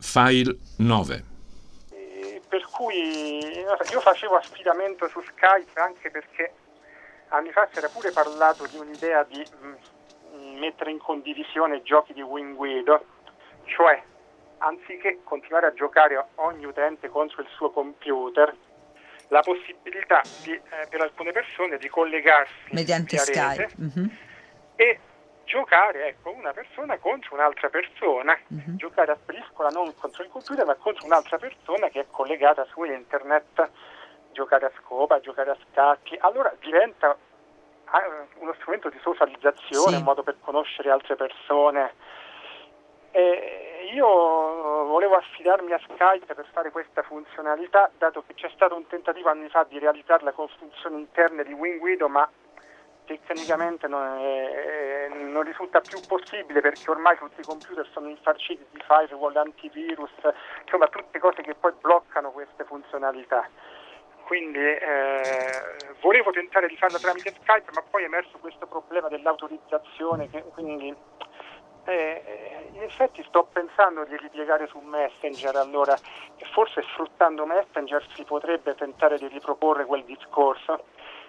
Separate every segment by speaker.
Speaker 1: File 9.
Speaker 2: Per cui io facevo affidamento su Skype anche perché anni fa si era pure parlato di un'idea di mettere in condivisione giochi di WinGuido, cioè anziché continuare a giocare ogni utente contro il suo computer, la possibilità per alcune persone di collegarsi
Speaker 3: mediante
Speaker 2: via
Speaker 3: Skype
Speaker 2: rete e giocare, una persona contro un'altra persona, giocare a briscola non contro il computer ma contro un'altra persona che è collegata su internet, giocare a scopa, giocare a scacchi. Allora diventa uno strumento di socializzazione, un modo per conoscere altre persone. Io volevo affidarmi a Skype per fare questa funzionalità, dato che c'è stato un tentativo anni fa di realizzarla con funzioni interne di WinGuido, ma tecnicamente non risulta più possibile perché ormai tutti i computer sono infarciti di firewall, antivirus, insomma tutte cose che poi bloccano queste funzionalità. Quindi volevo tentare di farlo tramite Skype, ma poi è emerso questo problema dell'autorizzazione, quindi in effetti sto pensando di ripiegare su Messenger, allora forse sfruttando Messenger si potrebbe tentare di riproporre quel discorso.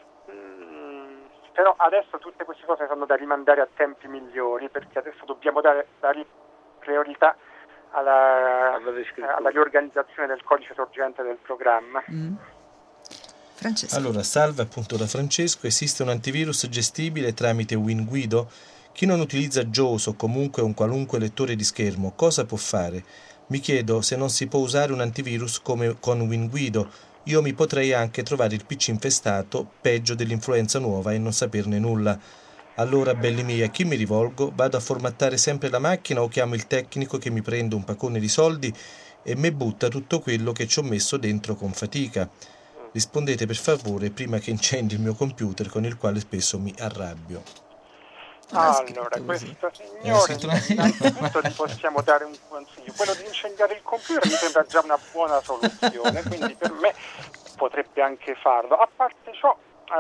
Speaker 2: Però adesso tutte queste cose sono da rimandare a tempi migliori, perché adesso dobbiamo dare priorità alla riorganizzazione del codice sorgente del programma.
Speaker 3: Francesco.
Speaker 4: Allora, salve appunto da Francesco. Esiste un antivirus gestibile tramite WinGuido? Chi non utilizza JAWS o comunque un qualunque lettore di schermo, cosa può fare? Mi chiedo se non si può usare un antivirus come con WinGuido. Io mi potrei anche trovare il PC infestato, peggio dell'influenza nuova, e non saperne nulla. Allora, belli miei, a chi mi rivolgo? Vado a formattare sempre la macchina o chiamo il tecnico che mi prende un paccone di soldi e mi butta tutto quello che ci ho messo dentro con fatica? Rispondete per favore prima che incendi il mio computer, con il quale spesso mi arrabbio.
Speaker 2: Allora, questo signore, innanzitutto gli possiamo dare un consiglio. Quello di incendiare il computer mi sembra già una buona soluzione, quindi per me potrebbe anche farlo. A parte ciò,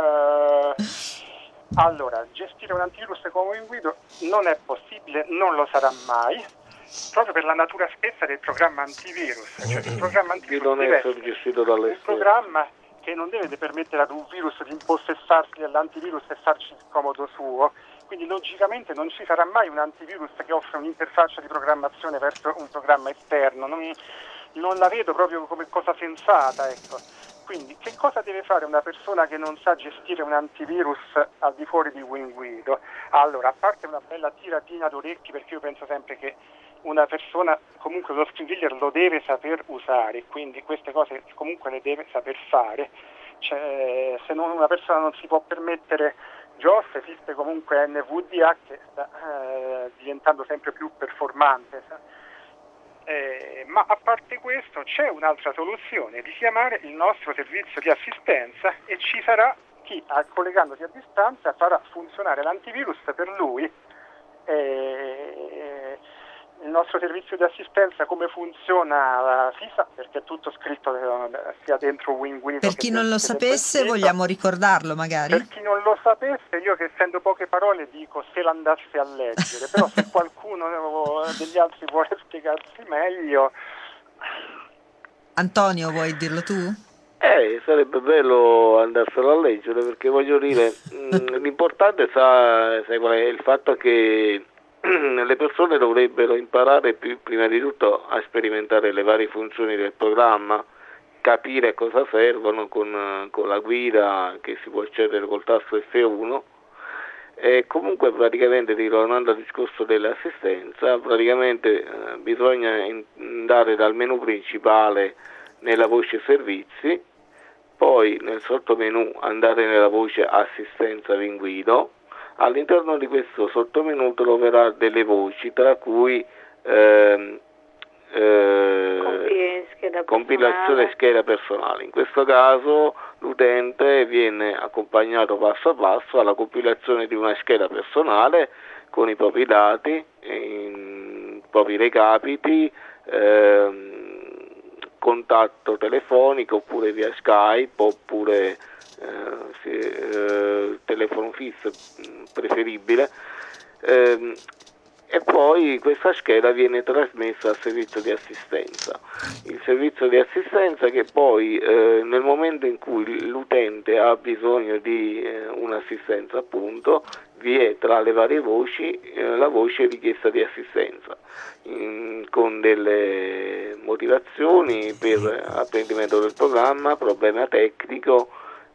Speaker 2: allora, gestire un antivirus con WinGuido non è possibile, non lo sarà mai, proprio per la natura stessa del programma antivirus. Cioè, il programma antivirus deve essere
Speaker 5: gestito dalle
Speaker 2: un programma che non deve permettere ad un virus di impossessarsi dell'antivirus e farci il comodo suo. Quindi logicamente non ci sarà mai un antivirus che offre un'interfaccia di programmazione verso un programma esterno, non la vedo proprio come cosa sensata, ecco. Quindi che cosa deve fare una persona che non sa gestire un antivirus al di fuori di WinGuido? Allora, a parte una bella tiratina d'orecchi, perché io penso sempre che una persona, comunque lo screen reader lo deve saper usare, quindi queste cose comunque le deve saper fare. Cioè, se non, una persona non si può permettere JAWS, esiste comunque NVDA che sta diventando sempre più performante. Ma a parte questo c'è un'altra soluzione, di chiamare il nostro servizio di assistenza e ci sarà chi, collegandosi a distanza, farà funzionare l'antivirus per lui. Il nostro servizio di assistenza come funziona si sa, perché è tutto scritto sia dentro WinGuido.
Speaker 3: Per chi non lo sapesse vogliamo ricordarlo magari?
Speaker 2: Per chi non lo sapesse, io che essendo poche parole dico se l'andasse a leggere, però se qualcuno degli altri vuole spiegarsi meglio.
Speaker 3: Antonio, vuoi dirlo tu?
Speaker 5: Sarebbe bello andarselo a leggere, perché voglio dire, l'importante sai qual è? Il fatto che le persone dovrebbero imparare prima di tutto a sperimentare le varie funzioni del programma, capire cosa servono con la guida che si può accedere col tasto F1 e comunque praticamente, ritornando al discorso dell'assistenza, praticamente bisogna andare dal menu principale nella voce servizi, poi nel sottomenu andare nella voce assistenza WinGuido. All'interno di questo sottomenu troverà delle voci, tra cui compilazione scheda personale. In questo caso l'utente viene accompagnato passo a passo alla compilazione di una scheda personale con i propri dati, i propri recapiti, contatto telefonico oppure via Skype oppure telefono fisso preferibile, e poi questa scheda viene trasmessa al servizio di assistenza. Il servizio di assistenza che poi nel momento in cui l'utente ha bisogno di un'assistenza, appunto, vi è tra le varie voci la voce richiesta di assistenza, con delle motivazioni per apprendimento del programma, problema tecnico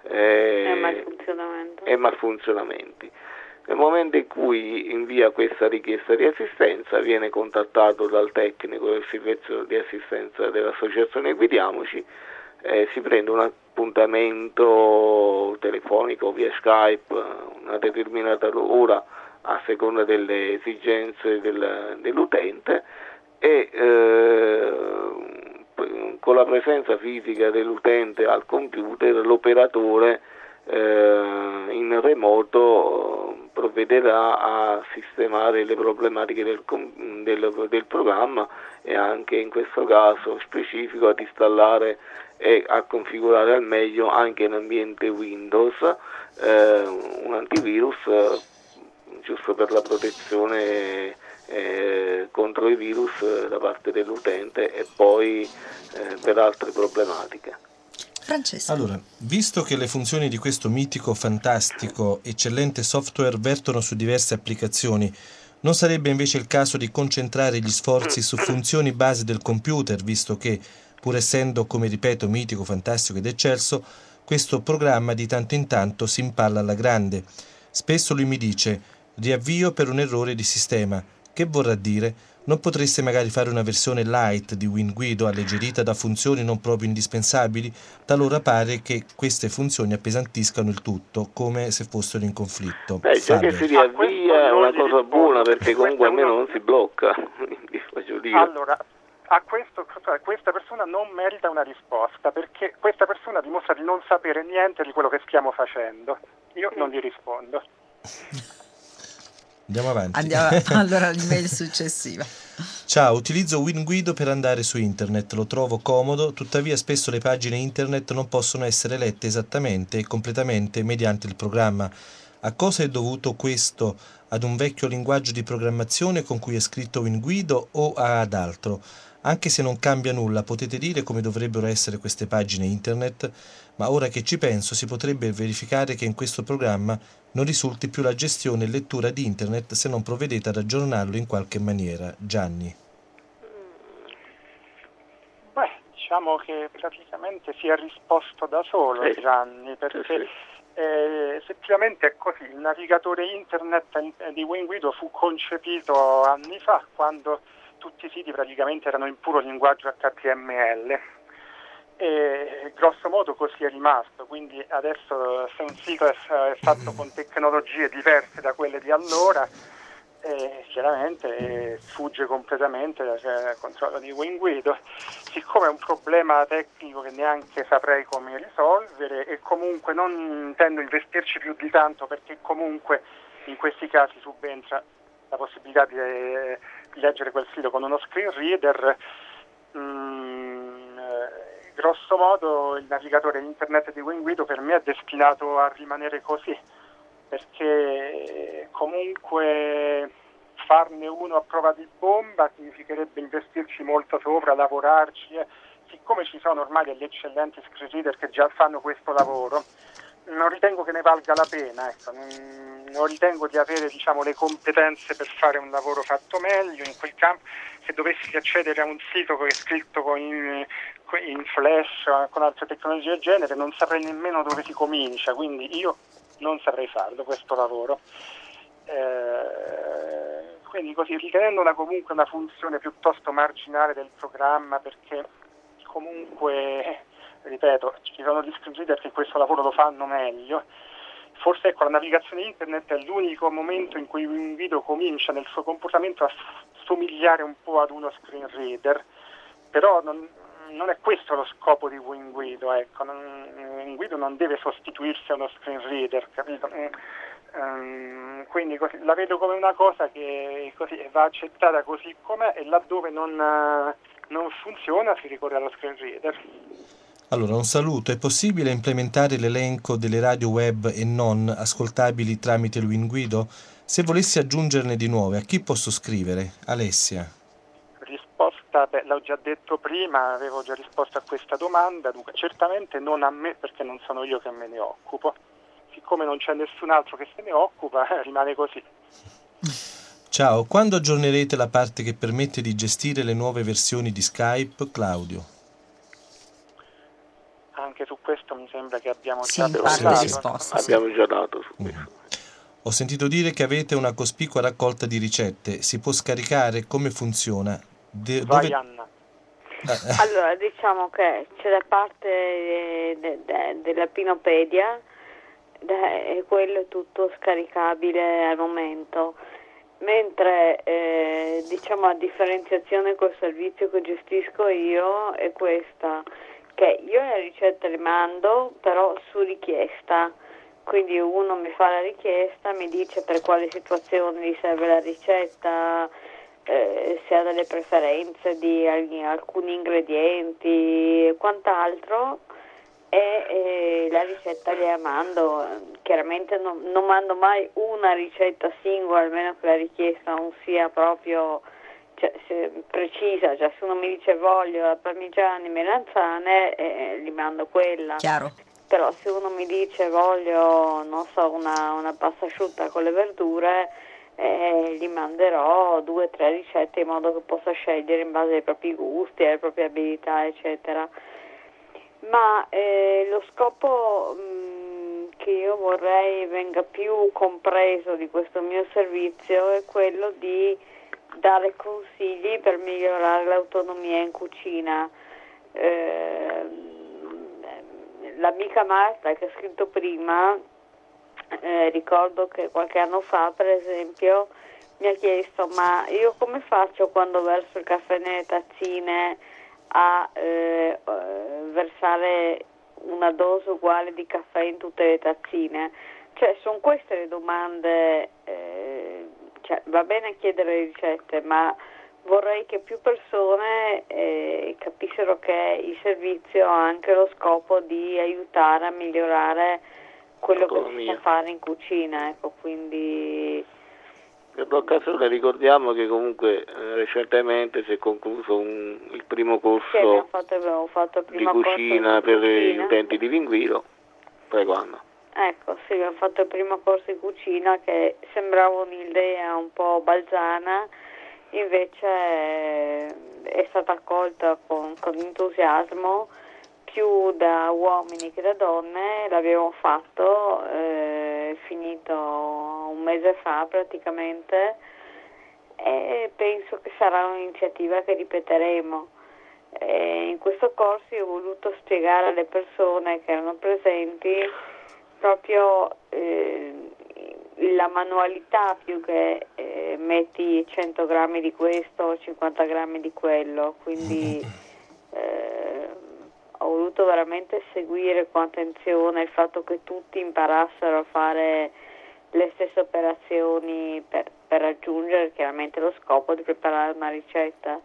Speaker 5: e malfunzionamenti. Nel momento in cui invia questa richiesta di assistenza, viene contattato dal tecnico del servizio di assistenza dell'associazione Guidiamoci, si prende un appuntamento telefonico via Skype, una determinata ora a seconda delle esigenze dell'utente, e con la presenza fisica dell'utente al computer l'operatore in remoto provvederà a sistemare le problematiche del programma, e anche in questo caso specifico ad installare e a configurare al meglio anche in ambiente Windows un antivirus, giusto per la protezione contro i virus da parte dell'utente, e poi per altre problematiche.
Speaker 3: Francesco.
Speaker 4: Allora, visto che le funzioni di questo mitico, fantastico, eccellente software vertono su diverse applicazioni, non sarebbe invece il caso di concentrare gli sforzi su funzioni base del computer, visto che, pur essendo, come ripeto, mitico, fantastico ed eccelso, questo programma di tanto in tanto si impalla alla grande. Spesso lui mi dice: riavvio per un errore di sistema. Che vorrà dire? Non potreste magari fare una versione light di WinGuido alleggerita da funzioni non proprio indispensabili? Talora pare che queste funzioni appesantiscano il tutto, come se fossero in conflitto.
Speaker 5: Già che si riavvia è una cosa buona, perché comunque almeno non si blocca. Voglio dire.
Speaker 2: Allora, questa persona non merita una risposta, perché questa persona dimostra di non sapere niente di quello che stiamo facendo. Io non gli rispondo.
Speaker 4: Andiamo avanti.
Speaker 3: Allora l'email successiva.
Speaker 4: Ciao, utilizzo WinGuido per andare su internet, lo trovo comodo, tuttavia spesso le pagine internet non possono essere lette esattamente e completamente mediante il programma. A cosa è dovuto questo? Ad un vecchio linguaggio di programmazione con cui è scritto WinGuido o ad altro? Anche se non cambia nulla, potete dire come dovrebbero essere queste pagine internet? Ma ora che ci penso, si potrebbe verificare che in questo programma non risulti più la gestione e lettura di internet se non provvedete ad aggiornarlo in qualche maniera. Gianni.
Speaker 2: Beh, diciamo che praticamente si è risposto da solo, Gianni, perché effettivamente è così. Il navigatore internet di WinGuido fu concepito anni fa, quando tutti i siti praticamente erano in puro linguaggio HTML. E grosso modo così è rimasto, quindi adesso se un sito è fatto con tecnologie diverse da quelle di allora, chiaramente sfugge completamente dal controllo di WinGuido. Siccome è un problema tecnico che neanche saprei come risolvere, e comunque non intendo investirci più di tanto, perché comunque in questi casi subentra la possibilità di leggere quel sito con uno screen reader. Grosso modo il navigatore internet di WinGuido per me è destinato a rimanere così, perché comunque farne uno a prova di bomba significherebbe investirci molto sopra, lavorarci. Siccome ci sono ormai degli eccellenti screen reader che già fanno questo lavoro, non ritengo che ne valga la pena, ecco. Non ritengo di avere, le competenze per fare un lavoro fatto meglio in quel campo. Se dovessi accedere a un sito che è scritto in Flash, con altre tecnologie del genere, non saprei nemmeno dove si comincia, quindi io non saprei farlo questo lavoro. Quindi così, ritenendola comunque una funzione piuttosto marginale del programma, perché comunque, ripeto, ci sono gli screen reader che questo lavoro lo fanno meglio. Forse la navigazione internet è l'unico momento in cui WinGuido comincia nel suo comportamento a somigliare un po' ad uno screen reader, però non è questo lo scopo di WinGuido, ecco. WinGuido non deve sostituirsi a uno screen reader, capito? Quindi così, la vedo come una cosa che così va accettata così com'è, e laddove non funziona si ricorre allo screen reader.
Speaker 4: Allora, un saluto. È possibile implementare l'elenco delle radio web e non ascoltabili tramite il WinGuido? Se volessi aggiungerne di nuove, a chi posso scrivere? Alessia.
Speaker 2: Risposta, l'ho già detto prima, avevo già risposto a questa domanda, dunque certamente non a me perché non sono io che me ne occupo. Siccome non c'è nessun altro che se ne occupa, rimane così.
Speaker 4: Ciao, quando aggiornerete la parte che permette di gestire le nuove versioni di Skype? Claudio.
Speaker 2: Anche su questo mi sembra che abbiamo
Speaker 3: Sì,
Speaker 2: già
Speaker 3: in parte
Speaker 2: parlato.
Speaker 3: risposta, sì.
Speaker 5: Abbiamo già dato su questo.
Speaker 4: Ho sentito dire che avete una cospicua raccolta di ricette. Si può scaricare? Come funziona?
Speaker 2: Vai Anna.
Speaker 1: Allora, diciamo che c'è la parte della Pinopedia, e quello è tutto scaricabile al momento, mentre diciamo la differenziazione col servizio che gestisco io è questa, che io le ricette le mando però su richiesta, quindi uno mi fa la richiesta, mi dice per quale situazione gli serve la ricetta, se ha delle preferenze di alcuni ingredienti e quant'altro, e la ricetta gliela mando. Chiaramente non mando mai una ricetta singola, almeno che la richiesta non sia proprio precisa, cioè se uno mi dice voglio parmigiani, melanzane, gli mando quella.
Speaker 3: Chiaro.
Speaker 1: Però se uno mi dice voglio, non so, una pasta asciutta con le verdure, gli manderò 2 o 3 ricette in modo che possa scegliere in base ai propri gusti, alle proprie abilità, eccetera. Ma lo scopo che io vorrei venga più compreso di questo mio servizio è quello di dare consigli per migliorare l'autonomia in cucina. L'amica Marta che ha scritto prima, ricordo che qualche anno fa, per esempio, mi ha chiesto: ma io come faccio quando verso il caffè nelle tazzine a versare una dose uguale di caffè in tutte le tazzine? Cioè, sono queste le domande. Cioè, va bene chiedere ricette, ma vorrei che più persone capissero che il servizio ha anche lo scopo di aiutare a migliorare quello che si sa fare in cucina, ecco, quindi...
Speaker 5: Per l'occasione ricordiamo che comunque recentemente si è concluso il primo corso
Speaker 1: sì, abbiamo fatto il primo
Speaker 5: di cucina
Speaker 1: corso
Speaker 5: per gli utenti di WinGuido. Prego Anna.
Speaker 1: Ecco, sì, abbiamo fatto il primo corso di cucina che sembrava un'idea un po' balzana, invece è stata accolta con entusiasmo più da uomini che da donne. L'abbiamo fatto, è finito un mese fa praticamente, e penso che sarà un'iniziativa che ripeteremo. In questo corso io ho voluto spiegare alle persone che erano presenti proprio la manualità, più che metti 100 grammi di questo, 50 grammi di quello, quindi ho voluto veramente seguire con attenzione il fatto che tutti imparassero a fare le stesse operazioni per raggiungere chiaramente lo scopo di preparare una ricetta.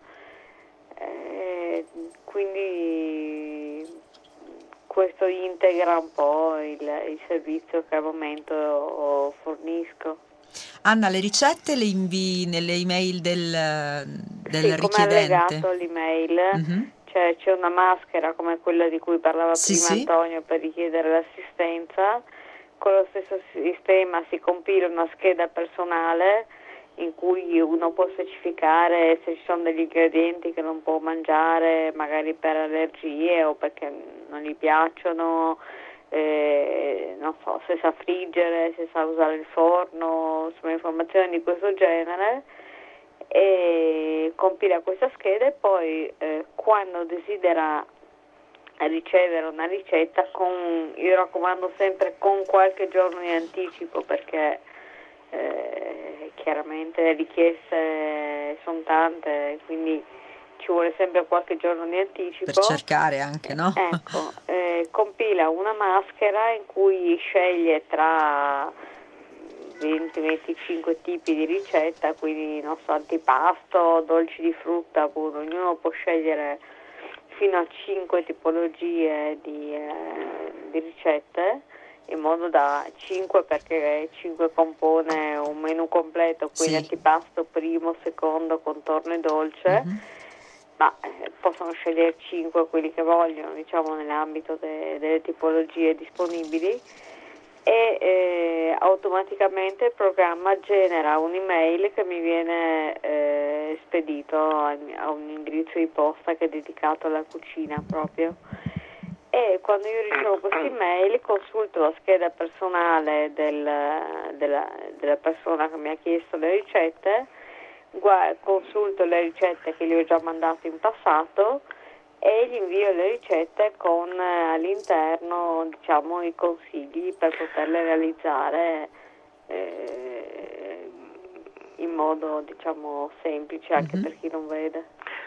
Speaker 1: Quindi questo integra un po' il servizio che al momento fornisco.
Speaker 3: Anna, le ricette le invii nelle email del
Speaker 1: sì,
Speaker 3: richiedente?
Speaker 1: Come allegato all'email, cioè c'è una maschera come quella di cui parlava prima Antonio per richiedere l'assistenza. Con lo stesso sistema si compila una scheda personale in cui uno può specificare se ci sono degli ingredienti che non può mangiare, magari per allergie o perché non gli piacciono, non so, se sa friggere, se sa usare il forno, insomma informazioni di questo genere, e compila questa scheda e poi quando desidera ricevere una ricetta, io raccomando sempre con qualche giorno di anticipo, perché chiaramente le richieste sono tante, quindi ci vuole sempre qualche giorno di anticipo
Speaker 3: per cercare anche, no?
Speaker 1: Ecco, compila una maschera in cui sceglie tra 20-25 tipi di ricetta, quindi non so, antipasto, dolci di frutta, pure ognuno può scegliere fino a 5 tipologie di ricette, in modo da 5, perché 5 compone un menù completo, quindi
Speaker 3: Sì.
Speaker 1: antipasto, primo, secondo, contorno e dolce, ma possono scegliere 5 quelli che vogliono, diciamo, nell'ambito delle tipologie disponibili, e automaticamente il programma genera un'email che mi viene spedito a un indirizzo di posta che è dedicato alla cucina proprio. E quando io ricevo questa email consulto la scheda personale della persona che mi ha chiesto le ricette, consulto le ricette che gli ho già mandato in passato e gli invio le ricette con all'interno, diciamo, i consigli per poterle realizzare in modo, diciamo, semplice anche per chi non vede.